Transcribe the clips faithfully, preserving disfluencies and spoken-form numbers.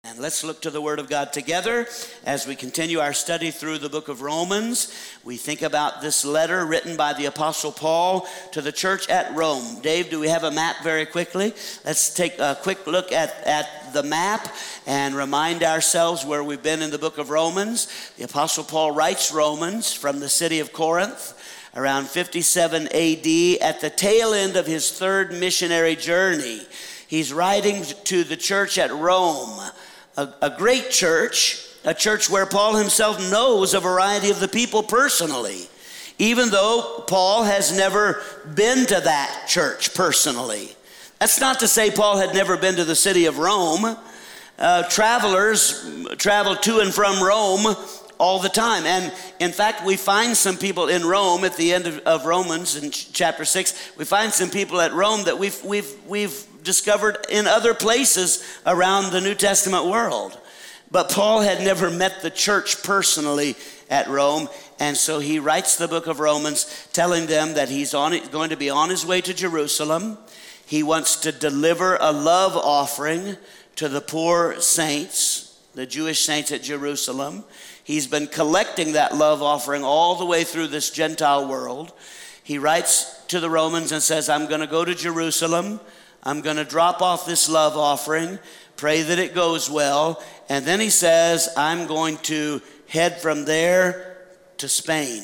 And let's look to the Word of God together as we continue our study through the book of Romans. We think about this letter written by the Apostle Paul to the church at Rome. Dave, do we have a map very quickly? Let's take a quick look at, at the map and remind ourselves where we've been in the book of Romans. The Apostle Paul writes Romans from the city of Corinth around fifty-seven A D at the tail end of his third missionary journey. He's writing to the church at Rome. A, a great church, a church where Paul himself knows a variety of the people personally, even though Paul has never been to that church personally. That's not to say Paul had never been to the city of Rome. Uh, travelers travel to and from Rome all the time. And in fact, we find some people in Rome at the end of, of Romans in ch- chapter six, we find some people at Rome that we've, we've, we've discovered in other places around the New Testament world. But Paul had never met the church personally at Rome. And so he writes the book of Romans telling them that he's on going to be on his way to Jerusalem. He wants to deliver a love offering to the poor saints, the Jewish saints at Jerusalem. He's been collecting that love offering all the way through this Gentile world. He writes to the Romans and says, I'm going to go to Jerusalem. I'm going to drop off this love offering, pray that it goes well. And then he says, I'm going to head from there to Spain.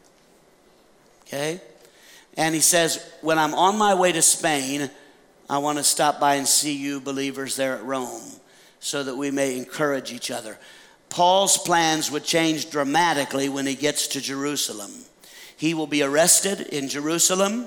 Okay? And he says, when I'm on my way to Spain, I want to stop by and see you believers there at Rome so that we may encourage each other. Paul's plans would change dramatically when he gets to Jerusalem. He will be arrested in Jerusalem.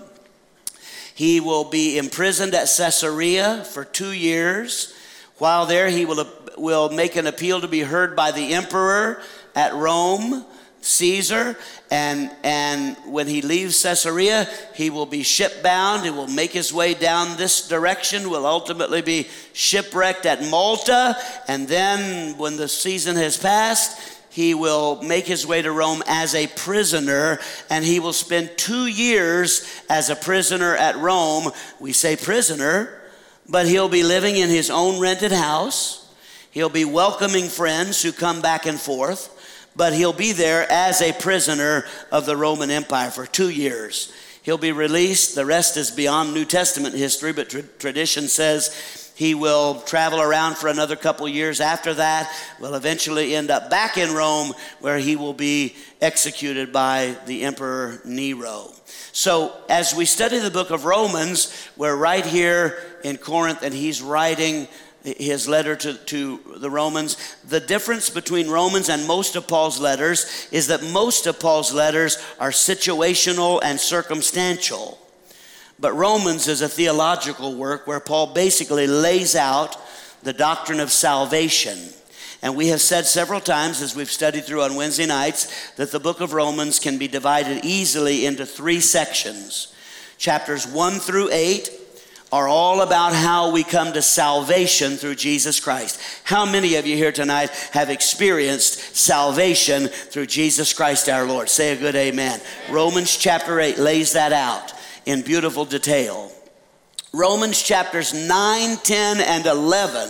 He will be imprisoned at Caesarea for two years. While there, he will, will make an appeal to be heard by the emperor at Rome, Caesar. And, and when he leaves Caesarea, he will be shipbound. He will make his way down this direction, will ultimately be shipwrecked at Malta. And then when the season has passed, he will make his way to Rome as a prisoner, and he will spend two years as a prisoner at Rome. We say prisoner, but he'll be living in his own rented house. He'll be welcoming friends who come back and forth, but he'll be there as a prisoner of the Roman Empire for two years. He'll be released. The rest is beyond New Testament history, but tra- tradition says he will travel around for another couple years after that, will eventually end up back in Rome where he will be executed by the Emperor Nero. So as we study the book of Romans, we're right here in Corinth and he's writing his letter to, to the Romans. The difference between Romans and most of Paul's letters is that most of Paul's letters are situational and circumstantial. But Romans is a theological work where Paul basically lays out the doctrine of salvation. And we have said several times as we've studied through on Wednesday nights that the book of Romans can be divided easily into three sections. Chapters one through eight are all about how we come to salvation through Jesus Christ. How many of you here tonight have experienced salvation through Jesus Christ our Lord? Say a good amen. Romans chapter eight lays that out in beautiful detail. Romans chapters nine, ten, and eleven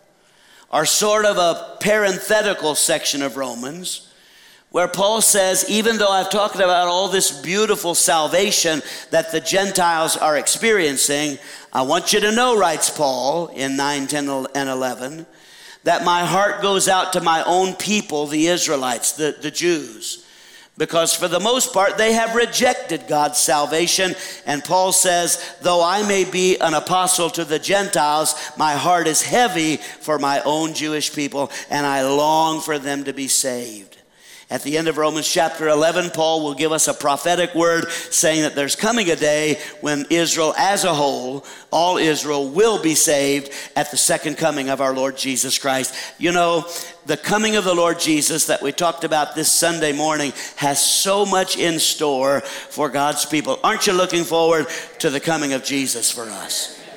are sort of a parenthetical section of Romans where Paul says, even though I've talked about all this beautiful salvation that the Gentiles are experiencing, I want you to know, writes Paul in nine, ten, and eleven, that my heart goes out to my own people, the Israelites, the, the Jews. Because for the most part, they have rejected God's salvation. And Paul says, though I may be an apostle to the Gentiles, my heart is heavy for my own Jewish people, and I long for them to be saved. At the end of Romans chapter eleven, Paul will give us a prophetic word saying that there's coming a day when Israel as a whole, all Israel, will be saved at the second coming of our Lord Jesus Christ. You know, the coming of the Lord Jesus that we talked about this Sunday morning has so much in store for God's people. Aren't you looking forward to the coming of Jesus for us?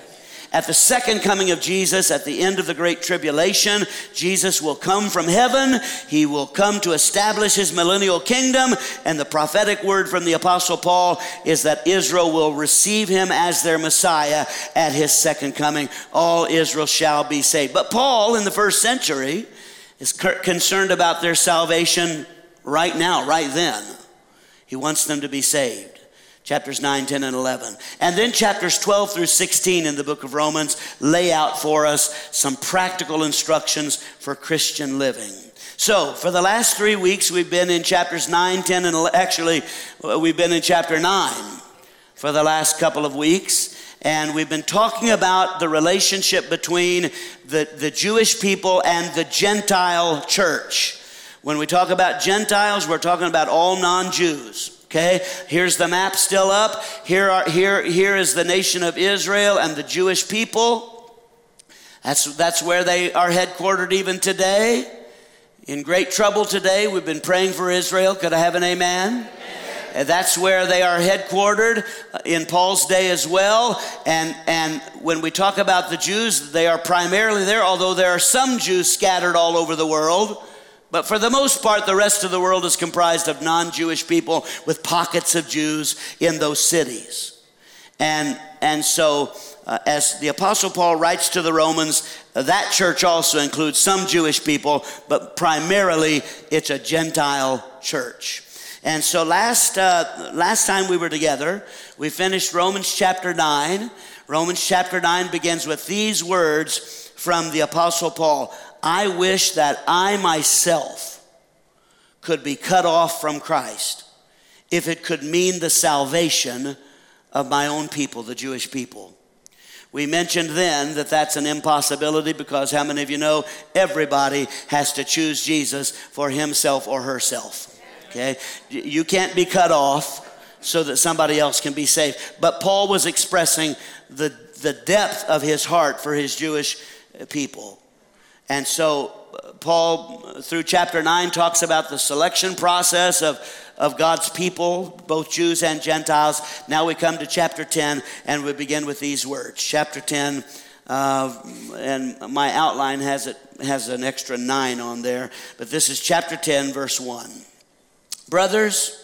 At the second coming of Jesus, at the end of the Great Tribulation, Jesus will come from heaven. He will come to establish his millennial kingdom. And the prophetic word from the Apostle Paul is that Israel will receive him as their Messiah at his second coming. All Israel shall be saved. But Paul, in the first century, is concerned about their salvation right now, right then. He wants them to be saved. Chapters nine, ten, and eleven. And then chapters twelve through sixteen in the book of Romans lay out for us some practical instructions for Christian living. So for the last three weeks, we've been in chapters nine, ten, and eleven. Actually, we've been in chapter nine for the last couple of weeks. And we've been talking about the relationship between the, the Jewish people and the Gentile church. When we talk about Gentiles, we're talking about all non-Jews. Okay, here's the map still up. Here are here here is the nation of Israel and the Jewish people. That's that's where they are headquartered even today. In great trouble today. We've been praying for Israel. Could I have an amen? Amen. And that's where they are headquartered in Paul's day as well. And and when we talk about the Jews, they are primarily there, although there are some Jews scattered all over the world. But for the most part, the rest of the world is comprised of non-Jewish people with pockets of Jews in those cities. And, and so uh, as the Apostle Paul writes to the Romans, uh, that church also includes some Jewish people, but primarily it's a Gentile church. And so last, uh, last time we were together, we finished Romans chapter nine. Romans chapter nine begins with these words from the Apostle Paul. I wish that I myself could be cut off from Christ if it could mean the salvation of my own people, the Jewish people. We mentioned then that that's an impossibility because how many of you know everybody has to choose Jesus for himself or herself? Okay? You can't be cut off so that somebody else can be saved. But Paul was expressing the, the depth of his heart for his Jewish people. And so Paul, through chapter nine, talks about the selection process of, of God's people, both Jews and Gentiles. Now we come to chapter ten, and we begin with these words. Chapter ten, uh, and my outline has it has an extra nine on there. But this is chapter ten, verse one. Brothers,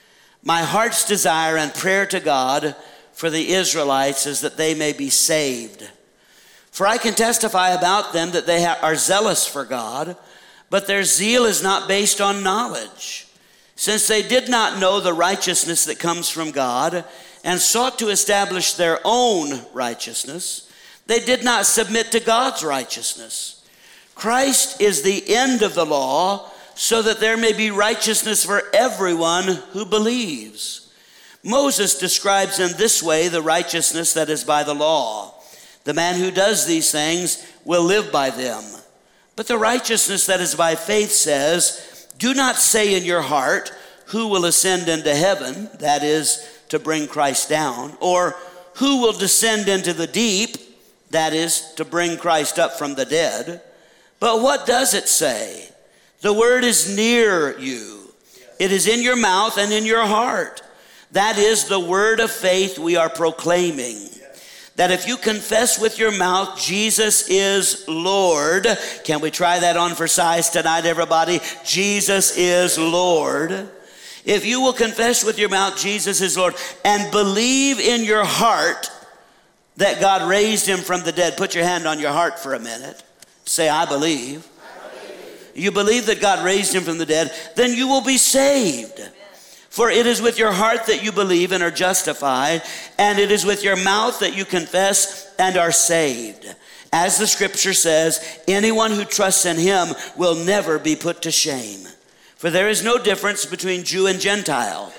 my heart's desire and prayer to God for the Israelites is that they may be saved. For I can testify about them that they are zealous for God, but their zeal is not based on knowledge, since they did not know the righteousness that comes from God and sought to establish their own righteousness. They did not submit to God's righteousness. Christ is the end of the law, so that there may be righteousness for everyone who believes. Moses describes in this way the righteousness that is by the law. The man who does these things will live by them. But the righteousness that is by faith says, do not say in your heart, who will ascend into heaven, that is, to bring Christ down, or who will descend into the deep, that is, to bring Christ up from the dead. But what does it say? The word is near you. It is in your mouth and in your heart. That is the word of faith we are proclaiming. That if you confess with your mouth Jesus is Lord, can we try that on for size tonight, everybody? Jesus is Lord. If you will confess with your mouth Jesus is Lord and believe in your heart that God raised him from the dead, put your hand on your heart for a minute. Say, I believe. I believe. You believe that God raised him from the dead, then you will be saved. For it is with your heart that you believe and are justified, and it is with your mouth that you confess and are saved. As the scripture says, anyone who trusts in him will never be put to shame. For there is no difference between Jew and Gentile.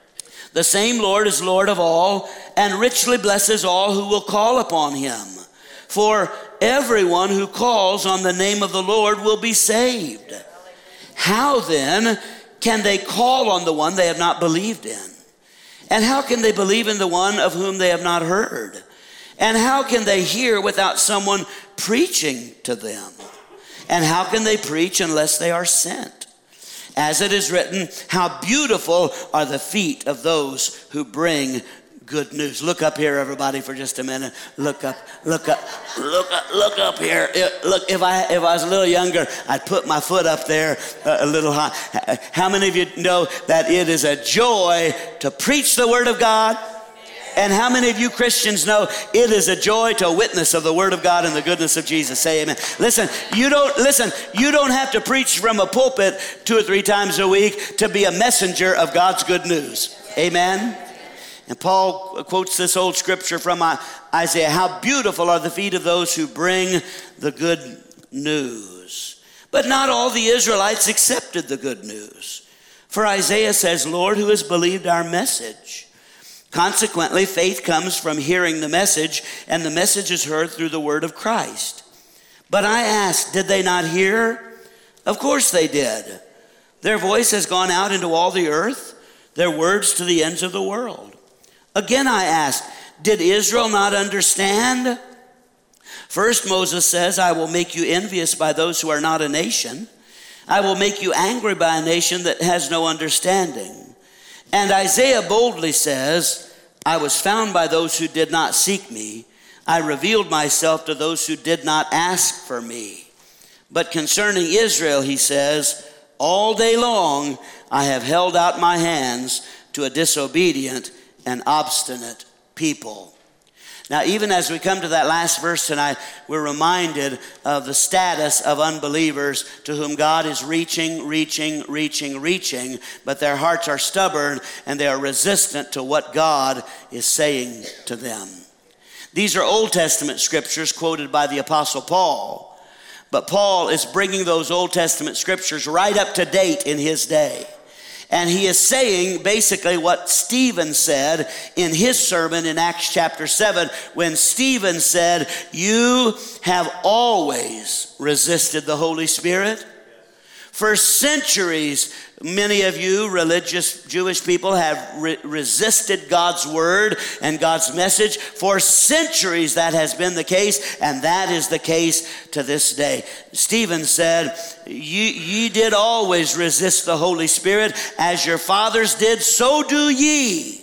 The same Lord is Lord of all, and richly blesses all who will call upon him. For everyone who calls on the name of the Lord will be saved. How then can they call on the one they have not believed in? And how can they believe in the one of whom they have not heard? And how can they hear without someone preaching to them? And how can they preach unless they are sent? As it is written, how beautiful are the feet of those who bring good news. Look up here, everybody, for just a minute. Look up, look up, look up, look up here. It, look, if I if I was a little younger, I'd put my foot up there uh, a little high. How many of you know that it is a joy to preach the Word of God? And how many of you Christians know it is a joy to witness of the Word of God and the goodness of Jesus? Say amen. Listen, you don't listen, you don't have to preach from a pulpit two or three times a week to be a messenger of God's good news. Amen. And Paul quotes this old scripture from Isaiah. How beautiful are the feet of those who bring the good news. But not all the Israelites accepted the good news. For Isaiah says, Lord, who has believed our message? Consequently, faith comes from hearing the message, and the message is heard through the word of Christ. But I ask, did they not hear? Of course they did. Their voice has gone out into all the earth, their words to the ends of the world. Again, I ask, did Israel not understand? First, Moses says, I will make you envious by those who are not a nation. I will make you angry by a nation that has no understanding. And Isaiah boldly says, I was found by those who did not seek me. I revealed myself to those who did not ask for me. But concerning Israel, he says, all day long I have held out my hands to a disobedient and obstinate people. Now, even as we come to that last verse tonight, we're reminded of the status of unbelievers to whom God is reaching, reaching, reaching, reaching, but their hearts are stubborn and they are resistant to what God is saying to them. These are Old Testament scriptures quoted by the Apostle Paul, but Paul is bringing those Old Testament scriptures right up to date in his day. And he is saying basically what Stephen said in his sermon in Acts chapter seven, when Stephen said, you have always resisted the Holy Spirit. For centuries, many of you religious Jewish people have re- resisted God's word and God's message. For centuries that has been the case, and that is the case to this day. Stephen said, ye, ye did always resist the Holy Spirit, as your fathers did, so do ye.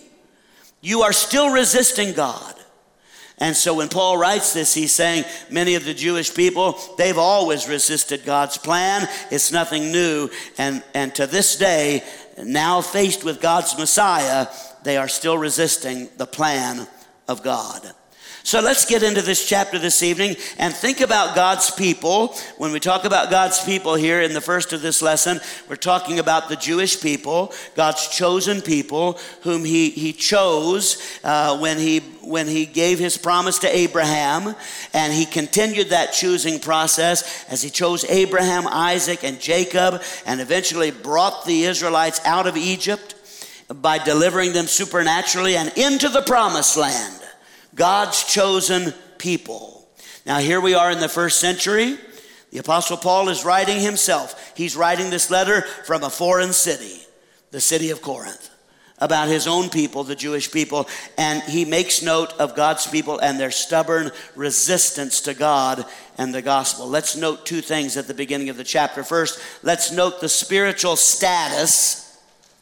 You are still resisting God. And so when Paul writes this, he's saying many of the Jewish people, they've always resisted God's plan. It's nothing new. And, and to this day, now faced with God's Messiah, they are still resisting the plan of God. So let's get into this chapter this evening and think about God's people. When we talk about God's people here in the first of this lesson, we're talking about the Jewish people, God's chosen people, whom he, he chose uh, when he when he gave his promise to Abraham, and he continued that choosing process as he chose Abraham, Isaac, and Jacob, and eventually brought the Israelites out of Egypt by delivering them supernaturally and into the promised land. God's chosen people. Now here we are in the first century. The Apostle Paul is writing himself. He's writing this letter from a foreign city, the city of Corinth, about his own people, the Jewish people. And he makes note of God's people and their stubborn resistance to God and the gospel. Let's note two things at the beginning of the chapter. First, let's note the spiritual status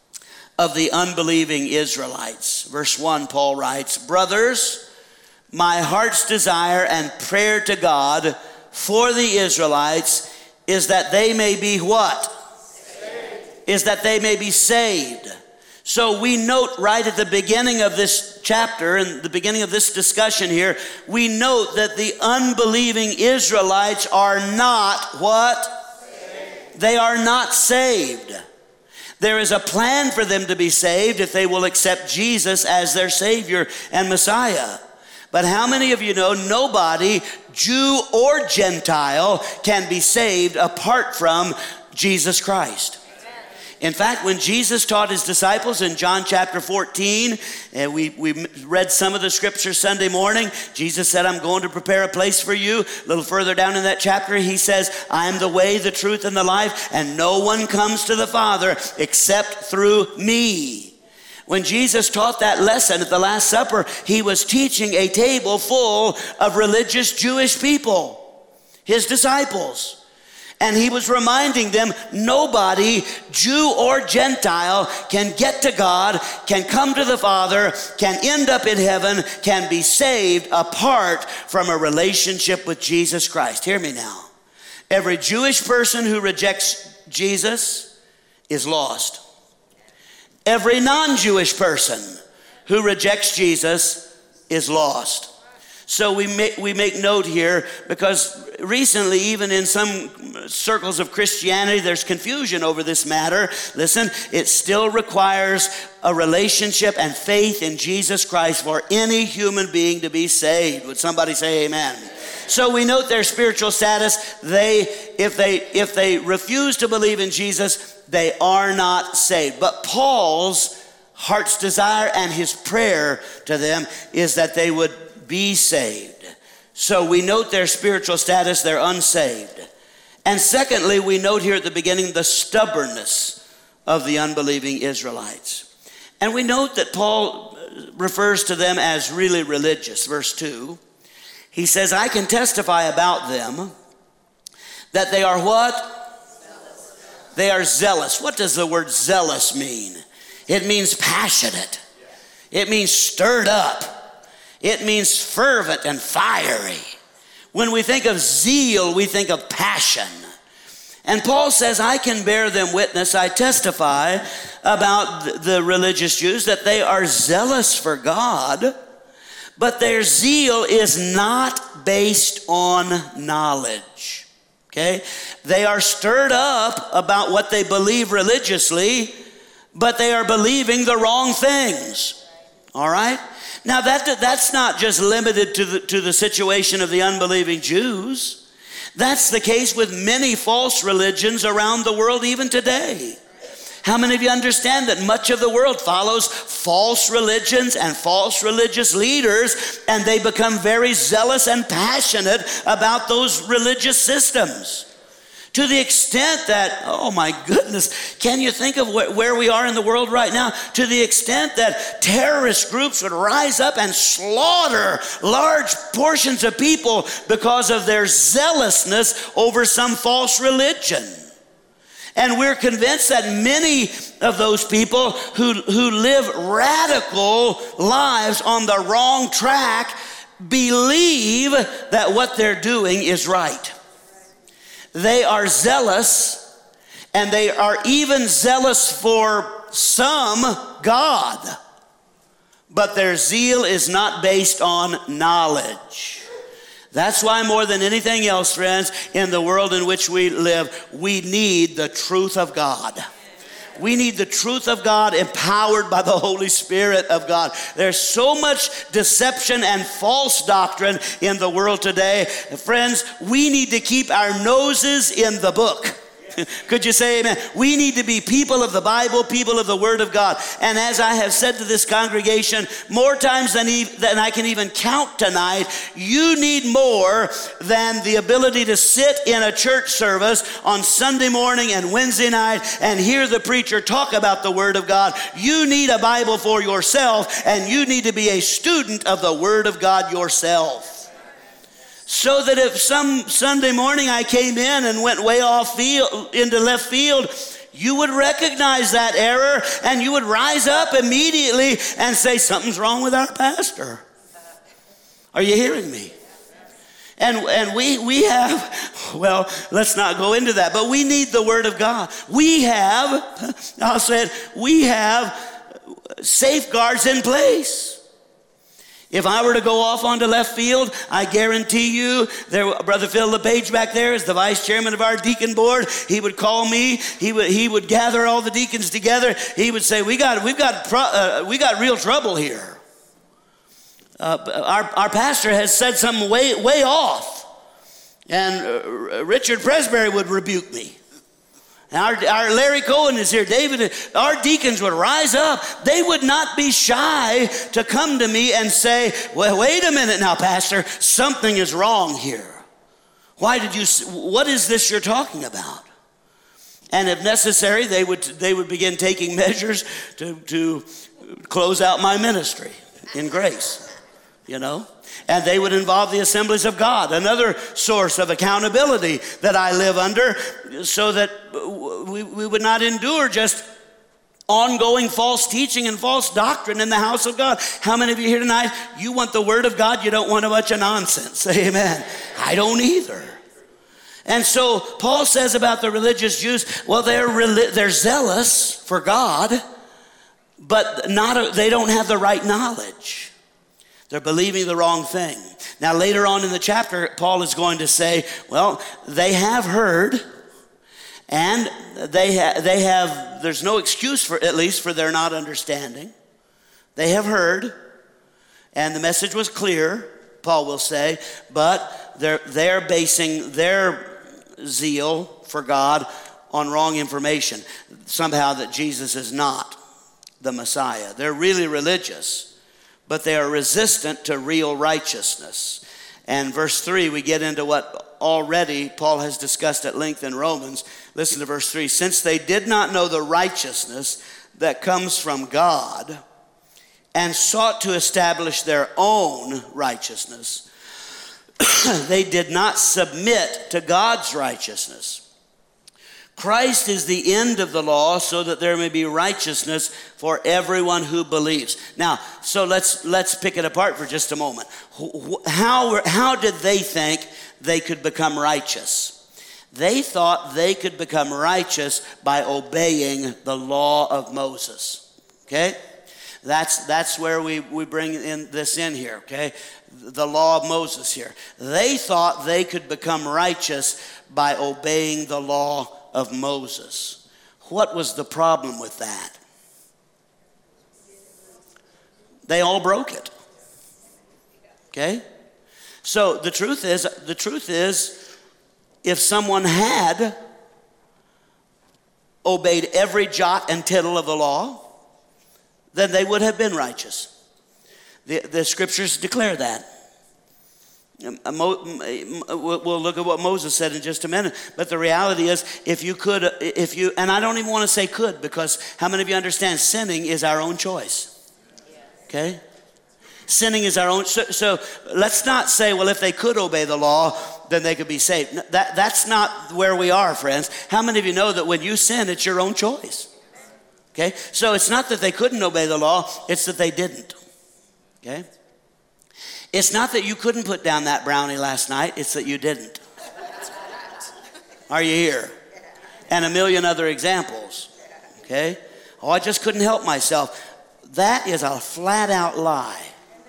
of the unbelieving Israelites. Verse one, Paul writes, brothers, my heart's desire and prayer to God for the Israelites is that they may be what? Saved. Is that they may be saved. So we note right at the beginning of this chapter and the beginning of this discussion here, we note that the unbelieving Israelites are not what? Saved. They are not saved. There is a plan for them to be saved if they will accept Jesus as their Savior and Messiah. But how many of you know nobody, Jew or Gentile, can be saved apart from Jesus Christ? In fact, when Jesus taught his disciples in John chapter fourteen, and we, we read some of the scripture Sunday morning, Jesus said, I'm going to prepare a place for you. A little further down in that chapter, he says, I am the way, the truth, and the life, and no one comes to the Father except through me. When Jesus taught that lesson at the Last Supper, he was teaching a table full of religious Jewish people, his disciples. And he was reminding them, nobody, Jew or Gentile, can get to God, can come to the Father, can end up in heaven, can be saved apart from a relationship with Jesus Christ. Hear me now. Every Jewish person who rejects Jesus is lost. Every non-Jewish person who rejects Jesus is lost. So we make, we make note here, because recently, even in some circles of Christianity, there's confusion over this matter. Listen, it still requires a relationship and faith in Jesus Christ for any human being to be saved. Would somebody say amen? So we note their spiritual status. They, if they, if they refuse to believe in Jesus, they are not saved. But Paul's heart's desire and his prayer to them is that they would be saved. So we note their spiritual status, they're unsaved. And secondly, we note here at the beginning the stubbornness of the unbelieving Israelites. And we note that Paul refers to them as really religious. Verse two, he says, I can testify about them that they are what? Zealous. They are zealous. What does the word zealous mean? It means passionate. It means stirred up. It means fervent and fiery. When we think of zeal, we think of passion. And Paul says, I can bear them witness, I testify about the religious Jews that they are zealous for God, but their zeal is not based on knowledge. Okay? They are stirred up about what they believe religiously, but they are believing the wrong things. All right? Now, that, that's not just limited to the, to the situation of the unbelieving Jews. That's the case with many false religions around the world even today. How many of you understand that much of the world follows false religions and false religious leaders, and they become very zealous and passionate about those religious systems? To the extent that, oh my goodness, can you think of wh- where we are in the world right now? To the extent that terrorist groups would rise up and slaughter large portions of people because of their zealousness over some false religion. And we're convinced that many of those people who, who live radical lives on the wrong track believe that what they're doing is right. They are zealous, and they are even zealous for some God, but their zeal is not based on knowledge. That's why more than anything else, friends, in the world in which we live, we need the truth of God. We need the truth of God empowered by the Holy Spirit of God. There's so much deception and false doctrine in the world today. Friends, we need to keep our noses in the book. Could you say amen? We need to be people of the Bible, people of the Word of God. And as I have said to this congregation more times than, e- than I can even count tonight, you need more than the ability to sit in a church service on Sunday morning and Wednesday night and hear the preacher talk about the Word of God. You need a Bible for yourself, and you need to be a student of the Word of God yourself. So that if some Sunday morning I came in and went way off field, into left field, you would recognize that error and you would rise up immediately and say, something's wrong with our pastor. Are you hearing me? And, and we, we have, well, let's not go into that, but we need the Word of God. We have, I'll say it, we have safeguards in place. If I were to go off onto left field, I guarantee you, there, Brother Phil LePage back there is the vice chairman of our deacon board. He would call me. He would he would gather all the deacons together. He would say, "We got we've got pro, uh, we got real trouble here. Uh, our our pastor has said something way way off," and uh, Richard Presbury would rebuke me. Our, our Larry Cohen is here. David, our deacons would rise up. They would not be shy to come to me and say, well, wait a minute now, Pastor, something is wrong here. Why did you, what is this you're talking about? And if necessary, they would, they would begin taking measures to, to close out my ministry in grace. you know. And they would involve the assemblies of God, another source of accountability that I live under, so that we, we would not endure just ongoing false teaching and false doctrine in the house of God. How many of you here tonight, you want the word of God, you don't want a bunch of nonsense? Amen. I don't either. And so Paul says about the religious Jews, well, they're they're zealous for God, but not a, they don't have the right knowledge. They're believing the wrong thing. Now, later on in the chapter, Paul is going to say, well, they have heard, and they, ha- they have, there's no excuse for, at least for their not understanding. They have heard, and the message was clear, Paul will say, but they're, they're basing their zeal for God on wrong information, somehow that Jesus is not the Messiah. They're really religious, but they are resistant to real righteousness. And verse three, we get into what already Paul has discussed at length in Romans. Listen to verse three. Since they did not know the righteousness that comes from God and sought to establish their own righteousness, they did not submit to God's righteousness. Christ is the end of the law so that there may be righteousness for everyone who believes. Now, so let's let's pick it apart for just a moment. How, how did they think they could become righteous? They thought they could become righteous by obeying the law of Moses. Okay? That's that's where we, we bring in this in here, okay? The law of Moses here. They thought they could become righteous by obeying the law of Moses. What was the problem with that? They all broke it. Okay? So the truth is, the truth is, if someone had obeyed every jot and tittle of the law, then they would have been righteous. The, the scriptures declare that. We'll look at what Moses said in just a minute. But the reality is, if you could, if you, and I don't even want to say could, because how many of you understand sinning is our own choice? Okay? Sinning is our own. So, so let's not say, well, if they could obey the law, then they could be saved. That, that's not where we are, friends. How many of you know that when you sin, it's your own choice? Okay? So it's not that they couldn't obey the law, it's that they didn't. Okay? It's not that you couldn't put down that brownie last night, it's that you didn't. Are you here? And a million other examples. Okay? Oh, I just couldn't help myself. That is a flat out lie.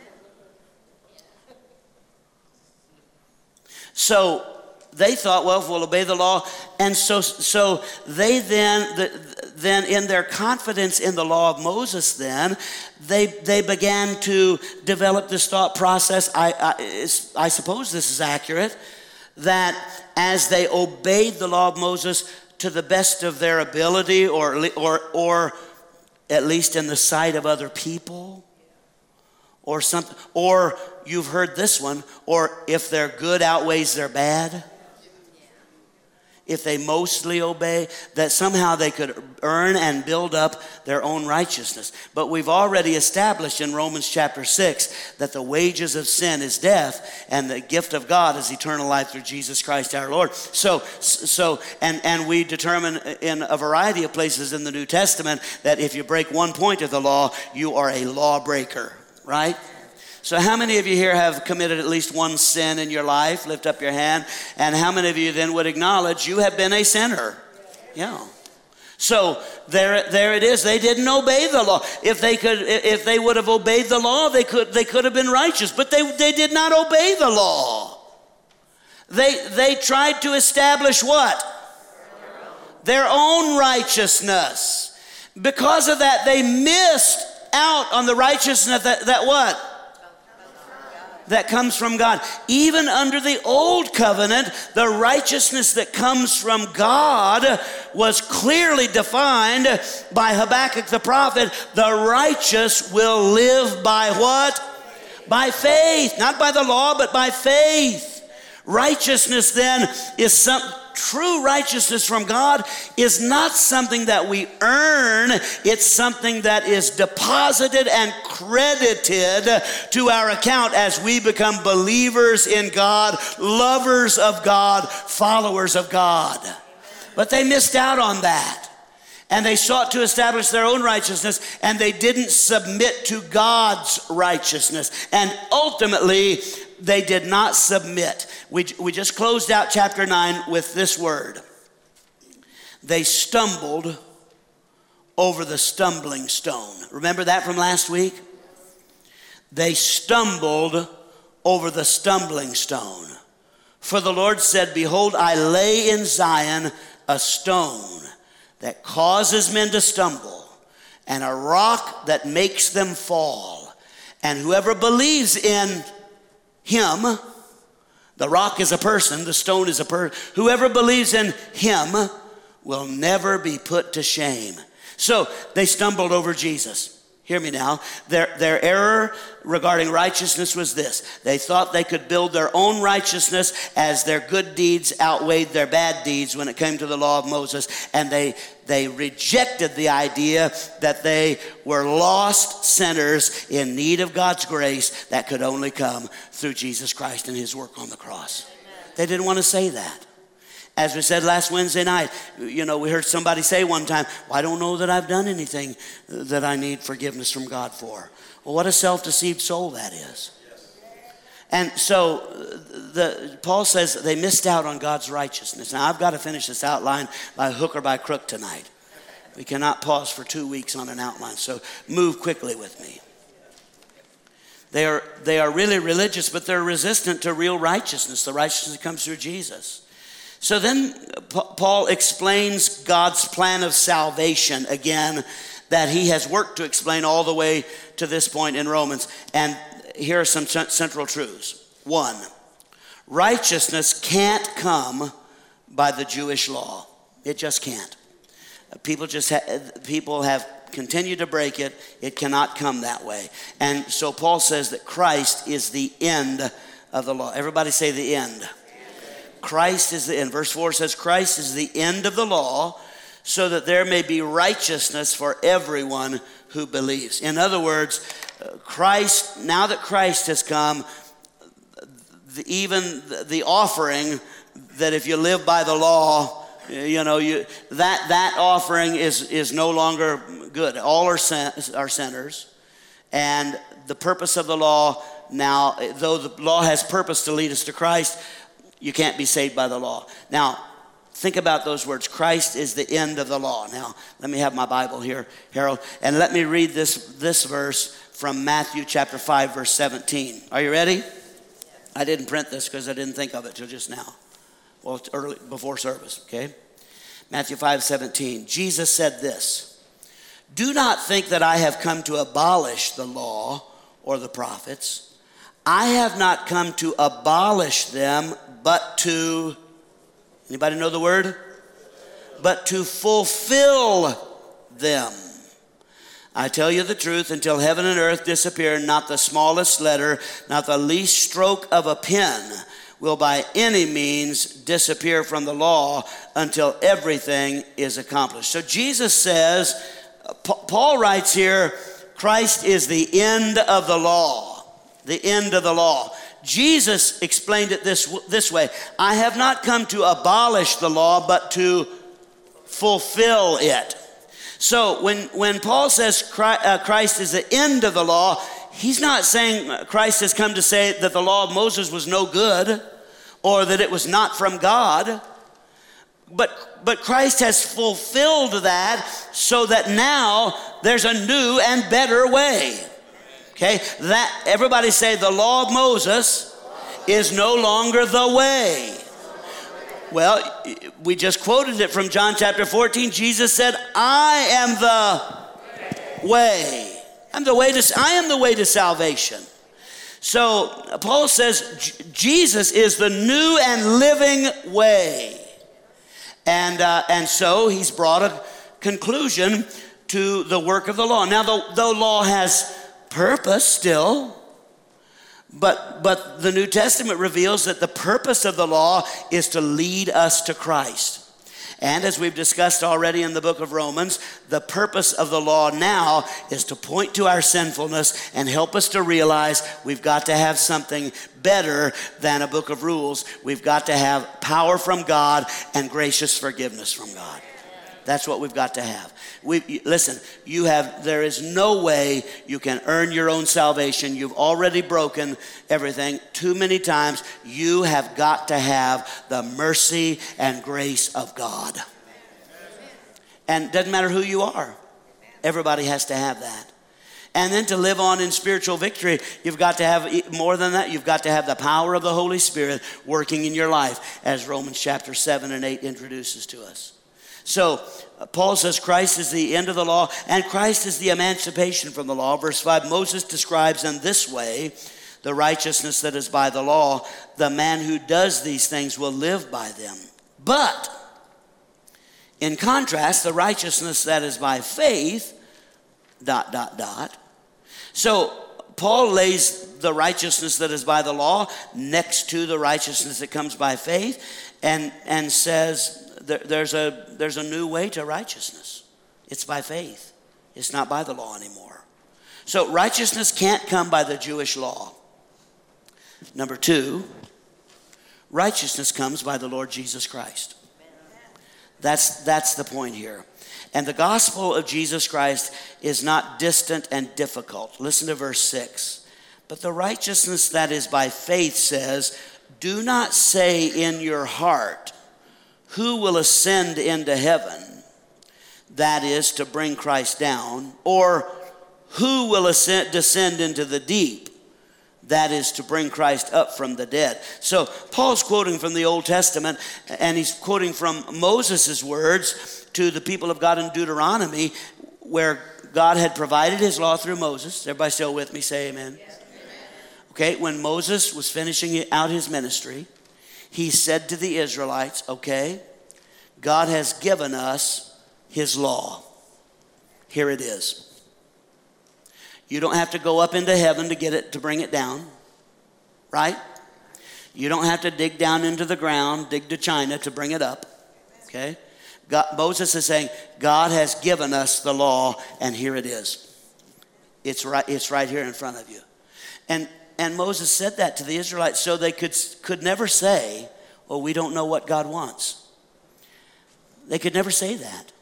So they thought, well, if we'll obey the law, and so so they then the, then in their confidence in the law of Moses, then they they began to develop this thought process. I I, I suppose this is accurate, that as they obeyed the law of Moses to the best of their ability, or or or at least in the sight of other people, or something, or you've heard this one, or if their good outweighs their bad. If they mostly obey, that somehow they could earn and build up their own righteousness. But we've already established in Romans chapter six that the wages of sin is death, and the gift of God is eternal life through Jesus Christ our Lord. So, so, and, and we determine in a variety of places in the New Testament that if you break one point of the law, you are a lawbreaker, right? So how many of you here have committed at least one sin in your life? Lift up your hand. And how many of you then would acknowledge you have been a sinner? Yeah. So there, there it is. They didn't obey the law. If they could, if they would have obeyed the law, they could, they could have been righteous. But they, they did not obey the law. They, they tried to establish what? Their own righteousness. Because of that, they missed out on the righteousness that, that what? That comes from God. Even under the old covenant, the righteousness that comes from God was clearly defined by Habakkuk the prophet. The righteous will live by what? By faith. Not by the law, but by faith. Righteousness then is some, true righteousness from God is not something that we earn. It's something that is deposited and credited to our account as we become believers in God, lovers of God, followers of God. But they missed out on that. And they sought to establish their own righteousness, and they didn't submit to God's righteousness. And ultimately, they did not submit. We, we just closed out chapter nine with this word. They stumbled over the stumbling stone. Remember that from last week? They stumbled over the stumbling stone. For the Lord said, behold, I lay in Zion a stone that causes men to stumble, and a rock that makes them fall. And whoever believes in him, the rock is a person, the stone is a person, whoever believes in him will never be put to shame. So they stumbled over Jesus. Hear me now. Their, their error regarding righteousness was this. They thought they could build their own righteousness as their good deeds outweighed their bad deeds when it came to the law of Moses. And they, they rejected the idea that they were lost sinners in need of God's grace that could only come through Jesus Christ and his work on the cross. They didn't want to say that. As we said last Wednesday night, you know, we heard somebody say one time, well, I don't know that I've done anything that I need forgiveness from God for. Well, what a self-deceived soul that is. And so the, Paul says they missed out on God's righteousness. Now, I've got to finish this outline by hook or by crook tonight. We cannot pause for two weeks on an outline, so move quickly with me. They are, they are really religious, but they're resistant to real righteousness, the righteousness that comes through Jesus. So then Paul explains God's plan of salvation again that he has worked to explain all the way to this point in Romans. And here are some central truths. One, righteousness can't come by the Jewish law. It just can't. People just ha- people have continued to break it. It cannot come that way. And so Paul says that Christ is the end of the law. Everybody say the end. Christ is the end. Verse four says, Christ is the end of the law, so that there may be righteousness for everyone who believes. In other words, Christ, now that Christ has come, the, even the offering that if you live by the law, you know, you, that, that offering is, is no longer good. All are, sin, are sinners. And the purpose of the law now, though the law has purpose to lead us to Christ, you can't be saved by the law. Now, think about those words. Christ is the end of the law. Now, let me have my Bible here, Harold, and let me read this, this verse from Matthew chapter five, verse seventeen. Are you ready? I didn't print this because I didn't think of it till just now. Well, it's early, before service, okay? Matthew five, seventeen. Jesus said this, do not think that I have come to abolish the law or the prophets. I have not come to abolish them, but to, anybody know the word? But to fulfill them. I tell you the truth, until heaven and earth disappear, not the smallest letter, not the least stroke of a pen will by any means disappear from the law until everything is accomplished. So Jesus says, Paul writes here, Christ is the end of the law. The end of the law. Jesus explained it this, this way. I have not come to abolish the law, but to fulfill it. So when, when Paul says Christ, uh, Christ is the end of the law, he's not saying Christ has come to say that the law of Moses was no good or that it was not from God. But, but Christ has fulfilled that so that now there's a new and better way. Okay, that everybody say the law of Moses is no longer the way. Well, we just quoted it from John chapter fourteen. Jesus said, I am the way. I'm the way to, I am the way to salvation. So Paul says Jesus is the new and living way. And, uh, and so he's brought a conclusion to the work of the law. Now, the, the law has purpose still, But, but the New Testament reveals that the purpose of the law is to lead us to Christ. And as we've discussed already in the book of Romans, the purpose of the law now is to point to our sinfulness and help us to realize we've got to have something better than a book of rules. We've got to have power from God and gracious forgiveness from God. That's what we've got to have. We, listen, you have, there is no way you can earn your own salvation. You've already broken everything too many times. You have got to have the mercy and grace of God. And it doesn't matter who you are. Everybody has to have that. And then to live on in spiritual victory, you've got to have more than that. You've got to have the power of the Holy Spirit working in your life, as Romans chapter seven and eight introduces to us. So uh, Paul says Christ is the end of the law and Christ is the emancipation from the law. Verse five, Moses describes in this way the righteousness that is by the law. The man who does these things will live by them. But in contrast, the righteousness that is by faith, dot, dot, dot. So Paul lays the righteousness that is by the law next to the righteousness that comes by faith and, and says, There's a, there's a new way to righteousness. It's by faith. It's not by the law anymore. So righteousness can't come by the Jewish law. Number two, righteousness comes by the Lord Jesus Christ. That's, that's the point here. And the gospel of Jesus Christ is not distant and difficult. Listen to verse six. But the righteousness that is by faith says, do not say in your heart, who will ascend into heaven? That is to bring Christ down. Or who will ascend, descend into the deep? That is to bring Christ up from the dead. So Paul's quoting from the Old Testament, and he's quoting from Moses' words to the people of God in Deuteronomy, where God had provided his law through Moses. Everybody still with me? Say amen. Yes. Okay, when Moses was finishing out his ministry, he said to the Israelites, okay, God has given us his law. Here it is. You don't have to go up into heaven to get it, to bring it down, right? You don't have to dig down into the ground, dig to China to bring it up, okay? God, Moses is saying, God has given us the law, and here it is. It's right, it's right here in front of you. And And Moses said that to the Israelites so they could, could never say, well, we don't know what God wants. They could never say that.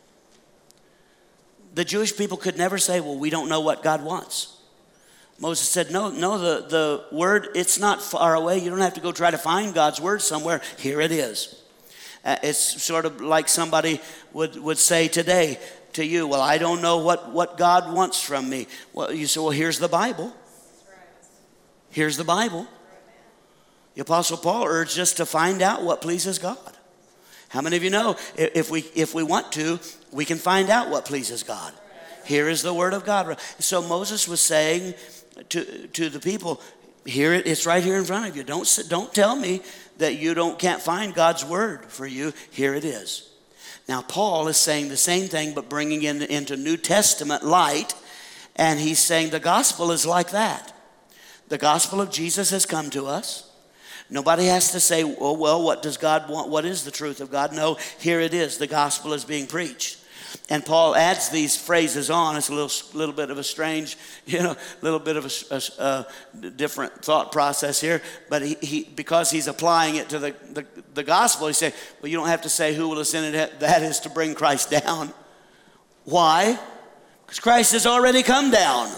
The Jewish people could never say, well, we don't know what God wants. Moses said, no, no, the, the word, it's not far away. You don't have to go try to find God's word somewhere. Here it is. Uh, it's sort of like somebody would, would say today to you, well, I don't know what, what God wants from me. Well, you say, well, here's the Bible. Here's the Bible. The Apostle Paul urged us to find out what pleases God. How many of you know if we if we want to, we can find out what pleases God? Here is the word of God. So Moses was saying to, to the people, here it, it's right here in front of you. Don't, don't tell me that you don't can't find God's word for you. Here it is. Now Paul is saying the same thing, but bringing in into New Testament light. And he's saying the gospel is like that. The gospel of Jesus has come to us. Nobody has to say, oh, well, what does God want? What is the truth of God? No, here it is. The gospel is being preached. And Paul adds these phrases on. It's a little, little bit of a strange, you know, little bit of a, a, a different thought process here. But he, he, because he's applying it to the, the, the gospel, he said, well, you don't have to say who will ascend. That is to bring Christ down. Why? Because Christ has already come down.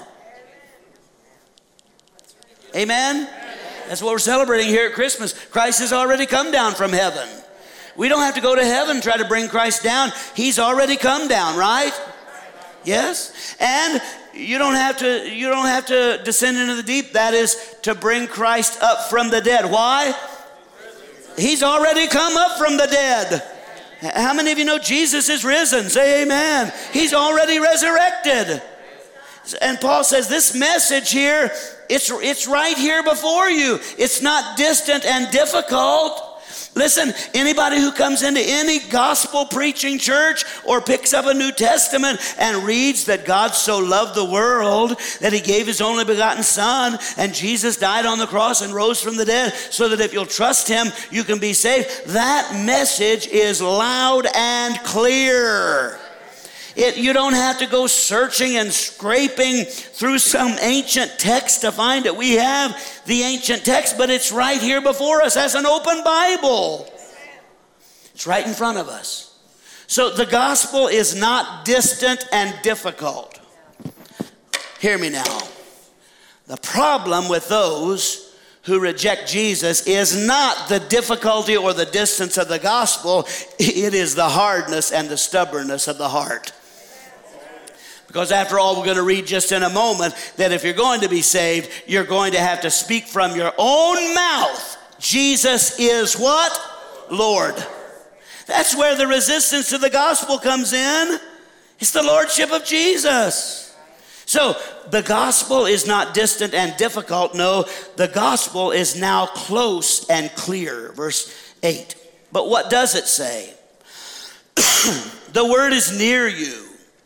Amen? That's what we're celebrating here at Christmas. Christ has already come down from heaven. We don't have to go to heaven and try to bring Christ down. He's already come down, right? Yes? And you don't have to you don't have to descend into the deep. That is to bring Christ up from the dead. Why? He's already come up from the dead. How many of you know Jesus is risen? Say amen. He's already resurrected. And Paul says this message here, it's, it's right here before you. It's not distant and difficult. Listen, anybody who comes into any gospel preaching church or picks up a New Testament and reads that God so loved the world that he gave his only begotten son, and Jesus died on the cross and rose from the dead so that if you'll trust him, you can be saved. That message is loud and clear. It, you don't have to go searching and scraping through some ancient text to find it. We have the ancient text, but it's right here before us as an open Bible. It's right in front of us. So the gospel is not distant and difficult. Hear me now. The problem with those who reject Jesus is not the difficulty or the distance of the gospel. It is the hardness and the stubbornness of the heart. Because after all, we're going to read just in a moment that if you're going to be saved, you're going to have to speak from your own mouth. Jesus is what? Lord. That's where the resistance to the gospel comes in. It's the lordship of Jesus. So the gospel is not distant and difficult. No, the gospel is now close and clear. Verse eight. But what does it say? The word is near you.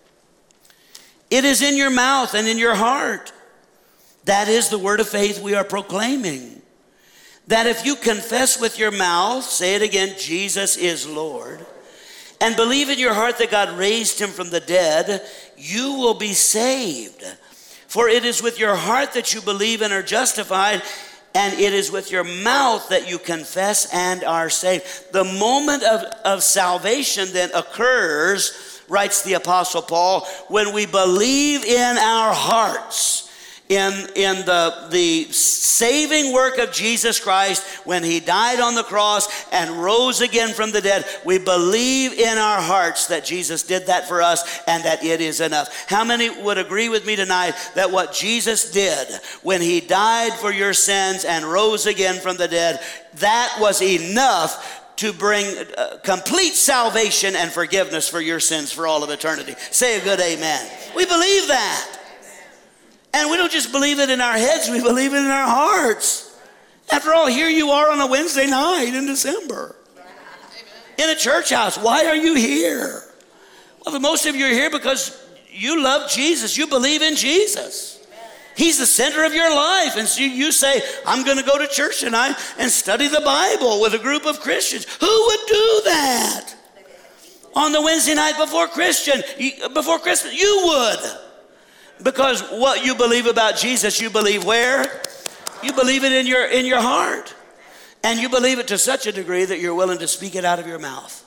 It is in your mouth and in your heart. That is the word of faith we are proclaiming. That if you confess with your mouth, say it again, Jesus is Lord, and believe in your heart that God raised him from the dead, you will be saved. For it is with your heart that you believe and are justified, and it is with your mouth that you confess and are saved. The moment of, of salvation then occurs, writes the Apostle Paul, when we believe in our hearts in, in the, the saving work of Jesus Christ when he died on the cross and rose again from the dead. We believe in our hearts that Jesus did that for us and that it is enough. How many would agree with me tonight that what Jesus did when he died for your sins and rose again from the dead, that was enough to bring uh, complete salvation and forgiveness for your sins for all of eternity? Say a good amen. We believe that. And we don't just believe it in our heads, we believe it in our hearts. After all, here you are on a Wednesday night in December in a church house. Why are you here? Well, most of you are here because you love Jesus. You believe in Jesus. He's the center of your life. And so you say, I'm going to go to church tonight and study the Bible with a group of Christians. Who would do that? On the Wednesday night before Christian, before Christmas, you would. Because what you believe about Jesus, you believe where? You believe it in your, in your heart. And you believe it to such a degree that you're willing to speak it out of your mouth.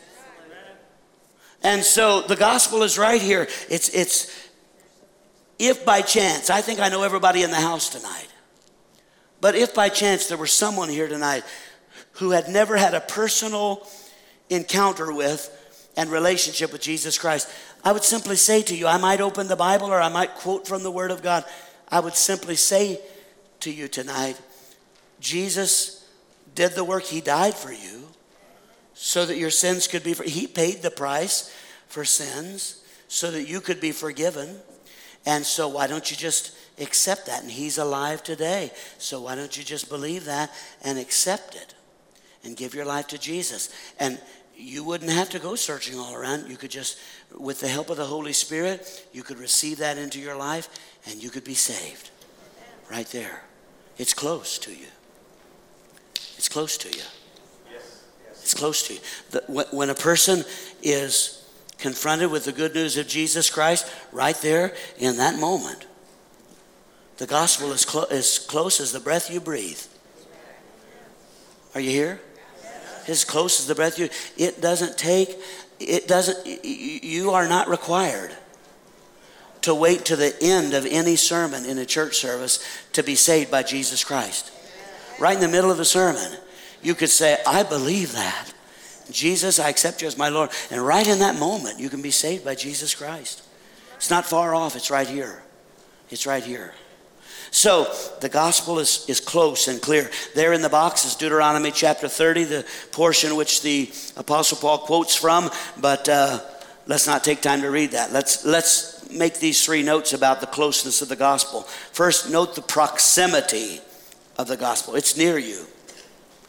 And so the gospel is right here. It's, it's, if by chance, I think I know everybody in the house tonight, but if by chance there was someone here tonight who had never had a personal encounter with and relationship with Jesus Christ, I would simply say to you, I might open the Bible or I might quote from the Word of God. I would simply say to you tonight, Jesus did the work. He died for you so that your sins could be forgiven. He paid the price for sins so that you could be forgiven. And so why don't you just accept that? And he's alive today. So why don't you just believe that and accept it and give your life to Jesus? And you wouldn't have to go searching all around. You could just, with the help of the Holy Spirit, you could receive that into your life and you could be saved right there. It's close to you. It's close to you. It's close to you. The, when a person is confronted with the good news of Jesus Christ, right there in that moment, the gospel is clo- as close as the breath you breathe. Are you here? As close as the breath you, it doesn't take, it doesn't, you are not required to wait to the end of any sermon in a church service to be saved by Jesus Christ. Right in the middle of the sermon, you could say, I believe that. Jesus, I accept you as my Lord. And right in that moment, you can be saved by Jesus Christ. It's not far off. It's right here. It's right here. So the gospel is, is close and clear. There in the box is Deuteronomy chapter thirty, the portion which the Apostle Paul quotes from. But uh, let's not take time to read that. Let's, let's make these three notes about the closeness of the gospel. First, note the proximity of the gospel. It's near you.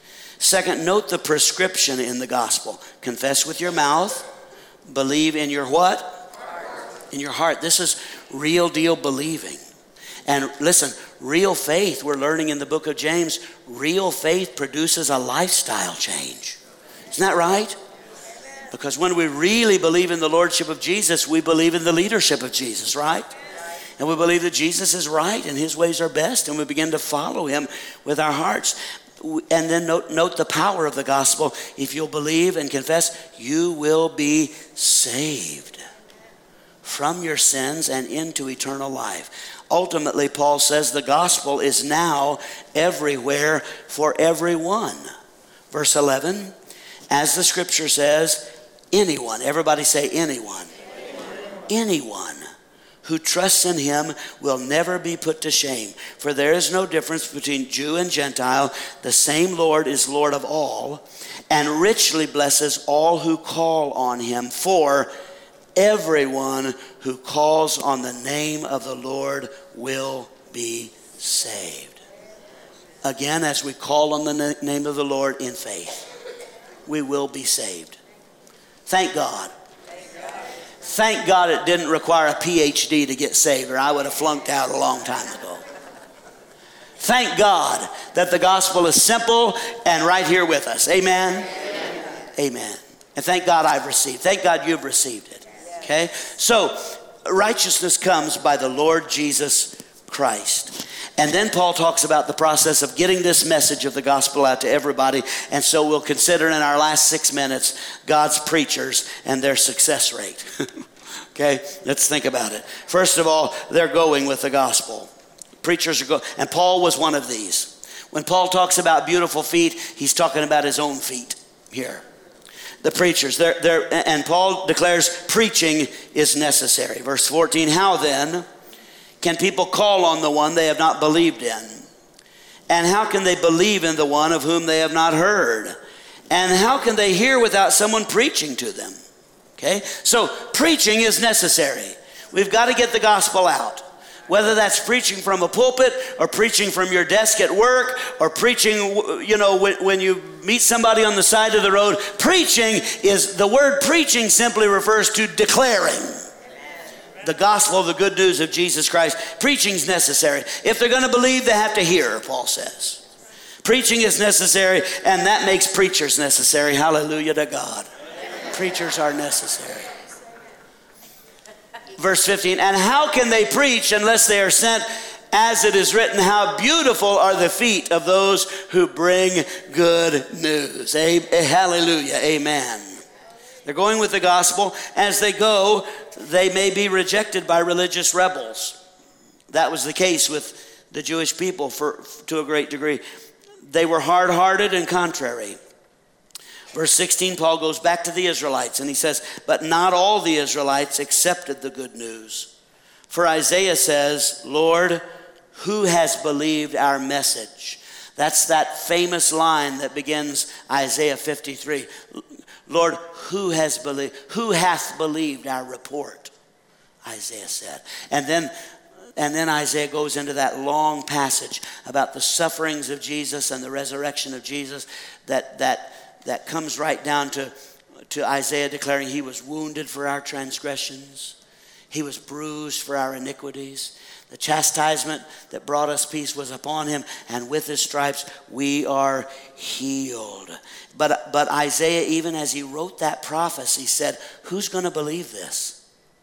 Second, note the prescription in the gospel. Confess with your mouth. Believe in your what? Heart. In your heart. This is real deal believing. And listen, real faith, we're learning in the book of James, real faith produces a lifestyle change. Isn't that right? Because when we really believe in the lordship of Jesus, we believe in the leadership of Jesus, right? And we believe that Jesus is right and his ways are best, and we begin to follow him with our hearts. And then note, note the power of the gospel. If you'll believe and confess, you will be saved from your sins and into eternal life. Ultimately, Paul says the gospel is now everywhere for everyone. Verse eleven, as the scripture says, anyone, everybody say anyone. Anyone. Anyone who trusts in him will never be put to shame. For there is no difference between Jew and Gentile. The same Lord is Lord of all, and richly blesses all who call on him. For everyone who calls on the name of the Lord will be saved. Again, as we call on the name of the Lord in faith, we will be saved. Thank God. Thank God it didn't require a P H D to get saved, or I would have flunked out a long time ago. Thank God that the gospel is simple and right here with us. Amen? Amen. Amen. And thank God I've received. Thank God you've received it. Okay? So, righteousness comes by the Lord Jesus Christ. And then Paul talks about the process of getting this message of the gospel out to everybody. And so we'll consider in our last six minutes God's preachers and their success rate. Okay, let's think about it. First of all, they're going with the gospel. Preachers are going, and Paul was one of these. When Paul talks about beautiful feet, he's talking about his own feet here. The preachers, they're, they're, and Paul declares preaching is necessary. Verse fourteen, how then can people call on the one they have not believed in? And how can they believe in the one of whom they have not heard? And how can they hear without someone preaching to them? Okay, so preaching is necessary. We've got to get the gospel out. Whether that's preaching from a pulpit or preaching from your desk at work or preaching, you know, when you meet somebody on the side of the road. Preaching is, the word preaching simply refers to declaring the gospel, the good news of Jesus Christ. Preaching's necessary. If they're going to believe, they have to hear, Paul says. Preaching is necessary, and that makes preachers necessary. Hallelujah to God. Preachers are necessary. Verse fifteen, and how can they preach unless they are sent? As it is written, how beautiful are the feet of those who bring good news. A- hallelujah, amen. They're going with the gospel. As they go, they may be rejected by religious rebels. That was the case with the Jewish people for, to a great degree. They were hard-hearted and contrary. Verse sixteen, Paul goes back to the Israelites and he says, but not all the Israelites accepted the good news. For Isaiah says, Lord, who has believed our message? That's that famous line that begins Isaiah fifty-three. Lord, who has believed, who hath believed our report? Isaiah said. And then And then Isaiah goes into that long passage about the sufferings of Jesus and the resurrection of Jesus that that that comes right down to, to Isaiah declaring he was wounded for our transgressions. He was bruised for our iniquities. The chastisement that brought us peace was upon him, and with his stripes we are healed. But, but Isaiah, even as he wrote that prophecy, said, who's going to believe this?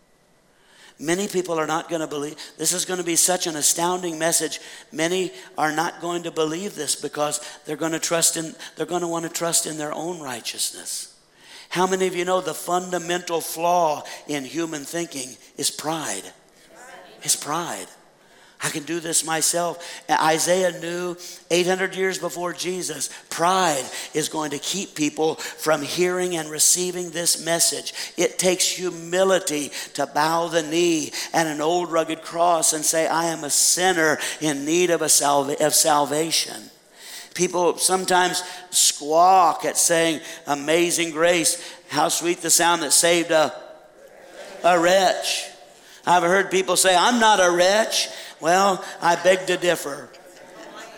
Many people are not going to believe. This is going to be such an astounding message. Many are not going to believe this because they're going to trust in, they're going to want to trust in their own righteousness. How many of you know the fundamental flaw in human thinking is pride? It's pride. I can do this myself. And Isaiah knew eight hundred years before Jesus, pride is going to keep people from hearing and receiving this message. It takes humility to bow the knee and an old rugged cross and say, I am a sinner in need of, a salva- of salvation. People sometimes squawk at saying, amazing grace, how sweet the sound that saved a, a wretch. I've heard people say, I'm not a wretch. Well, I beg to differ.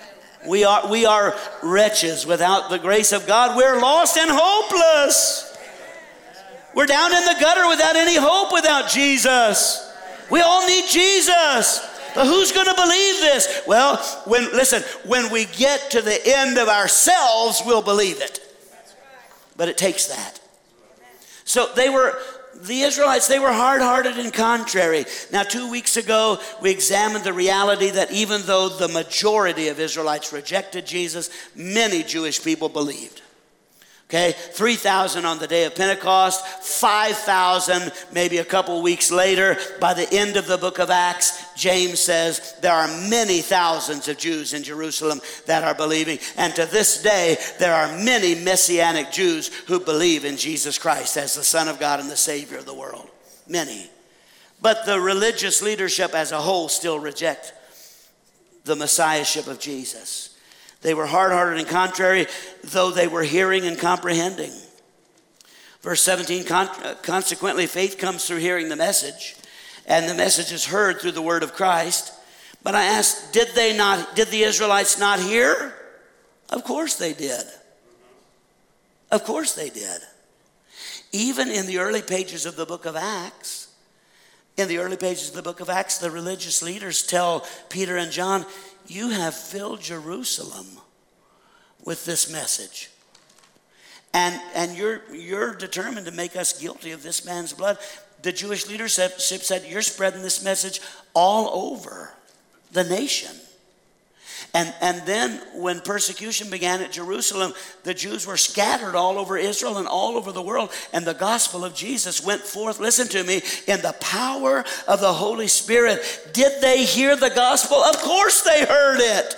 We are, we are wretches without the grace of God. We're lost and hopeless. We're down in the gutter without any hope without Jesus. We all need Jesus. But who's going to believe this? Well, when listen, when we get to the end of ourselves, we'll believe it. But it takes that. So they were, the Israelites, they were hard-hearted and contrary. Now, two weeks ago, we examined the reality that even though the majority of Israelites rejected Jesus, many Jewish people believed. Okay, three thousand on the day of Pentecost, five thousand maybe a couple weeks later. By the end of the book of Acts, James says there are many thousands of Jews in Jerusalem that are believing. And to this day, there are many Messianic Jews who believe in Jesus Christ as the Son of God and the Savior of the world. Many. But the religious leadership as a whole still reject the Messiahship of Jesus. They were hard-hearted and contrary, though they were hearing and comprehending. Verse seventeen, Con- consequently, faith comes through hearing the message, and the message is heard through the word of Christ. But I asked, did they not, did the Israelites not hear? Of course they did. Of course they did. Even in the early pages of the book of Acts, in the early pages of the book of Acts, the religious leaders tell Peter and John, you have filled Jerusalem with this message. And, and you're, you're determined to make us guilty of this man's blood. The Jewish leadership said, you're spreading this message all over the nation. And, and then when persecution began at Jerusalem, the Jews were scattered all over Israel and all over the world. And the gospel of Jesus went forth, listen to me, in the power of the Holy Spirit. Did they hear the gospel? Of course they heard it.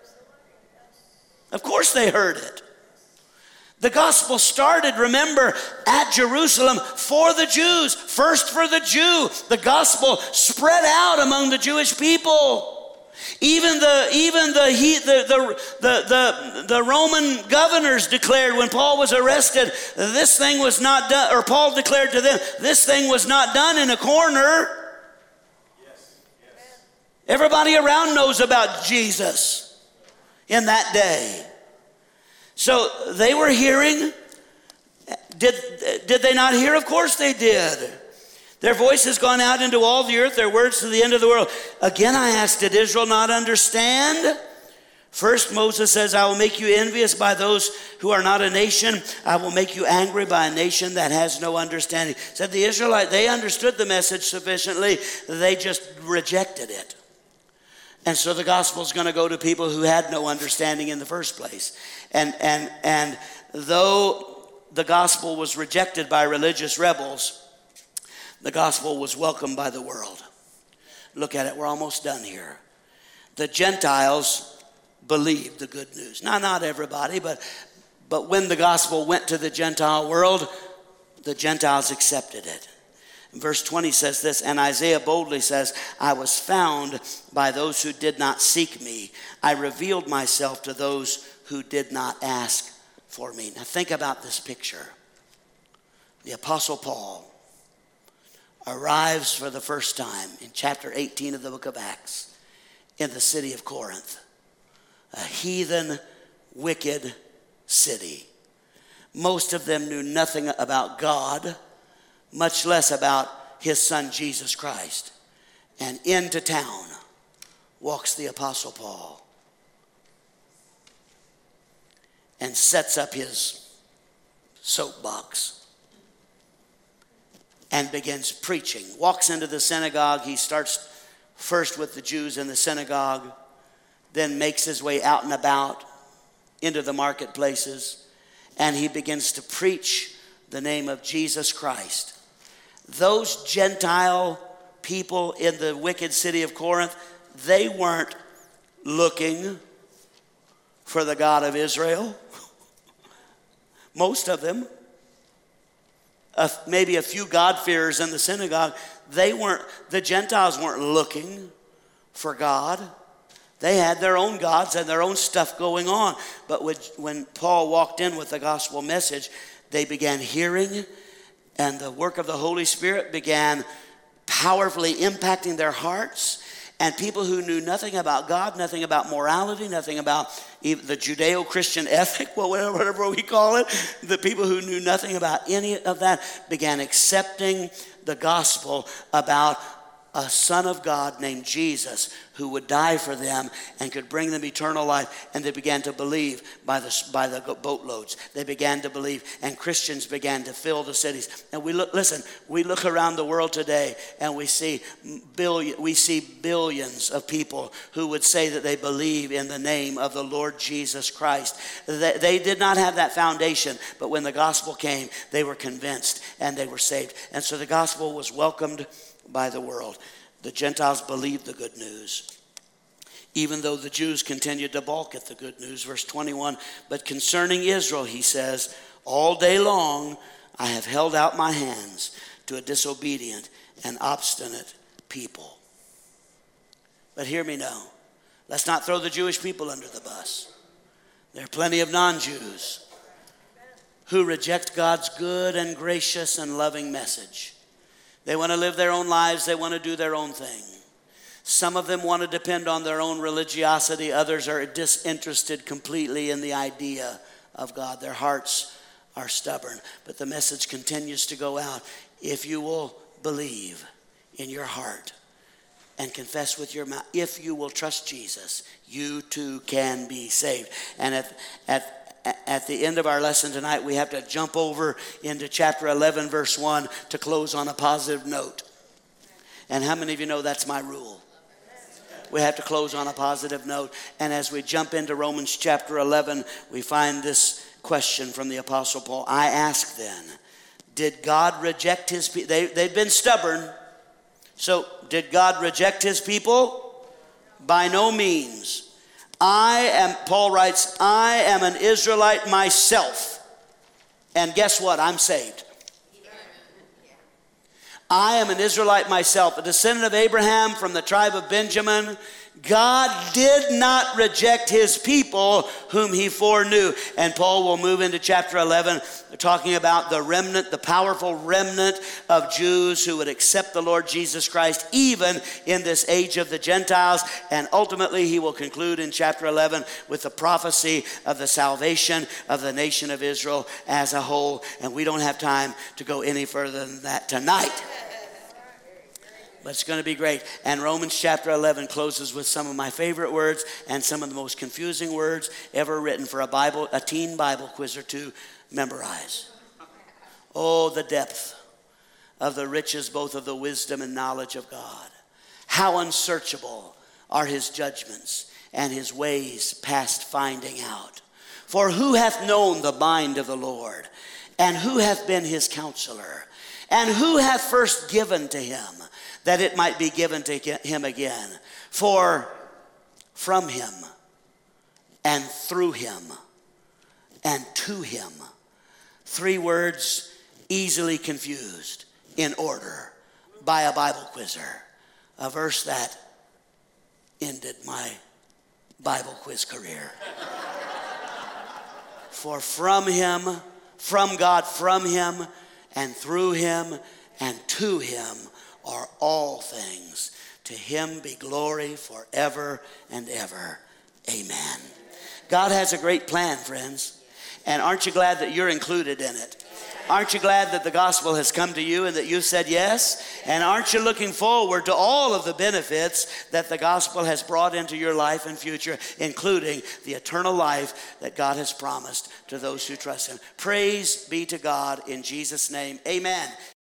Of course they heard it. The gospel started, remember, at Jerusalem for the Jews. First for the Jew. The gospel spread out among the Jewish people. Even the even the, he, the, the the the the Roman governors declared when Paul was arrested, this thing was not done, or Paul declared to them, this thing was not done in a corner. Yes, yes. Everybody around knows about Jesus in that day. So they were hearing. Did did they not hear? Of course they did. Their voice has gone out into all the earth, their words to the end of the world. Again, I asked, did Israel not understand? First, Moses says, I will make you envious by those who are not a nation. I will make you angry by a nation that has no understanding. Said the Israelites, they understood the message sufficiently. They just rejected it. And so the gospel is going to go to people who had no understanding in the first place. And, and, and though the gospel was rejected by religious rebels, the gospel was welcomed by the world. Look at it, we're almost done here. The Gentiles believed the good news. Now, not everybody, but, but when the gospel went to the Gentile world, the Gentiles accepted it. And verse twenty says this, and Isaiah boldly says, I was found by those who did not seek me. I revealed myself to those who did not ask for me. Now think about this picture. The Apostle Paul arrives for the first time in chapter eighteen of the book of Acts in the city of Corinth, a heathen, wicked city. Most of them knew nothing about God, much less about his son Jesus Christ. And into town walks the Apostle Paul and sets up his soapbox and begins preaching. Walks into the synagogue. He starts first with the Jews in the synagogue, then makes his way out and about into the marketplaces, and he begins to preach the name of Jesus Christ. Those Gentile people in the wicked city of Corinth, they weren't looking for the God of Israel. Most of them. Uh, maybe a few God-fearers in the synagogue, they weren't, the Gentiles weren't looking for God. They had their own gods and their own stuff going on. But when Paul walked in with the gospel message, they began hearing, and the work of the Holy Spirit began powerfully impacting their hearts. And people who knew nothing about God, nothing about morality, nothing about even the Judeo-Christian ethic, well, whatever we call it, the people who knew nothing about any of that began accepting the gospel about a Son of God named Jesus who would die for them and could bring them eternal life. And they began to believe by the, by the boatloads. They began to believe, and Christians began to fill the cities. And we look, listen, we look around the world today and we see billion, we see billions of people who would say that they believe in the name of the Lord Jesus Christ. They, they did not have that foundation, but when the gospel came, they were convinced and they were saved. And so the gospel was welcomed by the world. The Gentiles believed the good news, even though the Jews continued to balk at the good news. Verse twenty-one, but concerning Israel, he says, all day long I have held out my hands to a disobedient and obstinate people. But hear me now. Let's not throw the Jewish people under the bus. There are plenty of non-Jews who reject God's good and gracious and loving message. They want to live their own lives. They want to do their own thing. Some of them want to depend on their own religiosity. Others are disinterested completely in the idea of God. Their hearts are stubborn. But the message continues to go out. If you will believe in your heart and confess with your mouth, if you will trust Jesus, you too can be saved. And at, at At the end of our lesson tonight, we have to jump over into chapter eleven, verse one to close on a positive note. And how many of you know that's my rule? We have to close on a positive note. And as we jump into Romans chapter eleven, we find this question from the Apostle Paul. I ask then, did God reject his people? They, they've been stubborn. So did God reject his people? By no means. I am, Paul writes, I am an Israelite myself. And guess what? I'm saved. I am an Israelite myself, a descendant of Abraham from the tribe of Benjamin. God did not reject his people whom he foreknew. And Paul will move into chapter eleven, talking about the remnant, the powerful remnant of Jews who would accept the Lord Jesus Christ even in this age of the Gentiles. And ultimately he will conclude in chapter eleven with the prophecy of the salvation of the nation of Israel as a whole. And we don't have time to go any further than that tonight. But it's going to be great. And Romans chapter eleven closes with some of my favorite words and some of the most confusing words ever written for a Bible, a teen Bible quizzer to memorize. Oh, the depth of the riches, both of the wisdom and knowledge of God. How unsearchable are his judgments and his ways past finding out. For who hath known the mind of the Lord? And who hath been his counselor? And who hath first given to him, that it might be given to him again? For from him and through him and to him. Three words easily confused in order by a Bible quizzer. A verse that ended my Bible quiz career. For from him, from God, from him, and through him, and to him are all things. To him be glory forever and ever. Amen. God has a great plan, friends. And aren't you glad that you're included in it? Aren't you glad that the gospel has come to you and that you said yes? And aren't you looking forward to all of the benefits that the gospel has brought into your life and future, including the eternal life that God has promised to those who trust him? Praise be to God in Jesus' name. Amen.